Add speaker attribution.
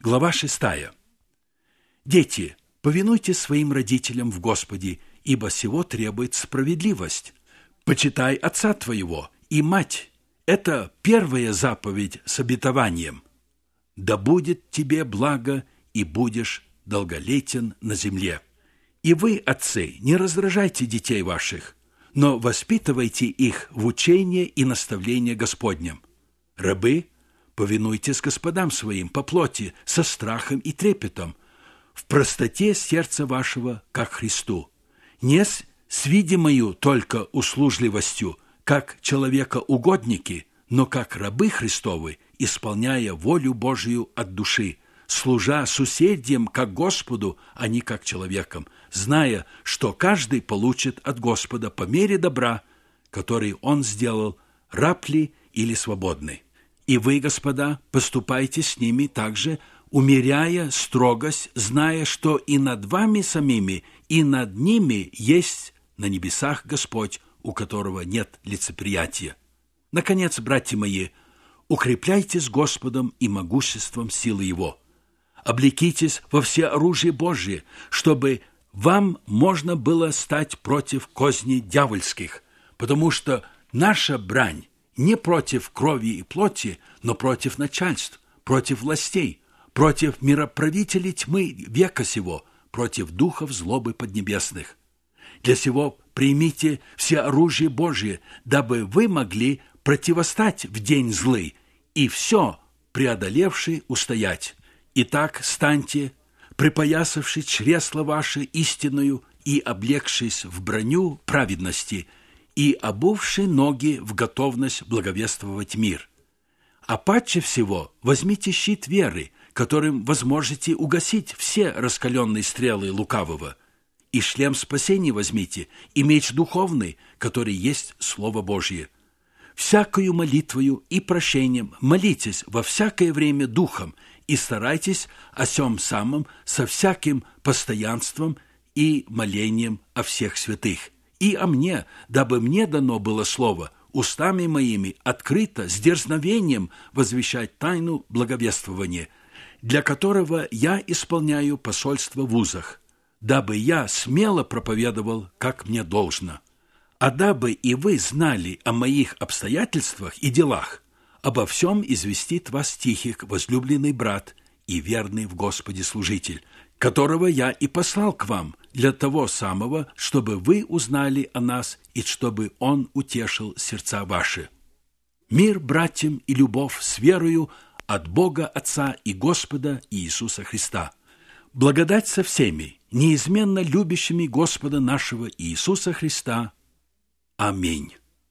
Speaker 1: Глава 6. Дети, повинуйтесь своим родителям в Господе, ибо сего требует справедливость. Почитай отца твоего и мать. Это первая заповедь с обетованием. Да будет тебе благо, и будешь долголетен на земле. И вы, отцы, не раздражайте детей ваших, но воспитывайте их в учении и наставлении Господнем. Рабы, повинуйтесь господам своим по плоти, со страхом и трепетом, в простоте сердца вашего, как Христу, не с видимою только услужливостью, как человека-угодники, но как рабы Христовы, исполняя волю Божию от души, служа суседям как Господу, а не как человекам, зная, что каждый получит от Господа по мере добра, который Он сделал, раб ли или свободный. И вы, господа, поступайте с ними также, умеряя строгость, зная, что и над вами самими, и над ними есть на небесах Господь, у которого нет лицеприятия. Наконец, братья мои, укрепляйтесь Господом и могуществом силы Его. Облекитесь во всеоружие Божие, чтобы вам можно было стать против козней дьявольских, потому что наша брань не против крови и плоти, но против начальств, против властей, против мироправителей тьмы века сего, против духов злобы поднебесных. Для сего примите все оружие Божие, дабы вы могли противостать в день злый и все преодолевший устоять. Итак, станьте, припоясавши чресла ваши истинную и облегшись в броню праведности, и обувши ноги в готовность благовествовать мир. А паче всего возьмите щит веры, которым возможете угасить все раскаленные стрелы лукавого, и шлем спасения возьмите, и меч духовный, который есть Слово Божье. Всякою молитвою и прощением молитесь во всякое время духом, и старайтесь о сем самом со всяким постоянством и молением о всех святых. И о мне, дабы мне дано было слово, устами моими открыто, с дерзновением возвещать тайну благовествования, для которого я исполняю посольство в узах, дабы я смело проповедовал, как мне должно. А дабы и вы знали о моих обстоятельствах и делах, обо всем известит вас Тихик, возлюбленный брат и верный в Господе служитель, которого я и послал к вам для того самого, чтобы вы узнали о нас и чтобы он утешил сердца ваши. Мир братьям и любовь с верою от Бога Отца и Господа Иисуса Христа. Благодать со всеми, неизменно любящими Господа нашего Иисуса Христа. Аминь.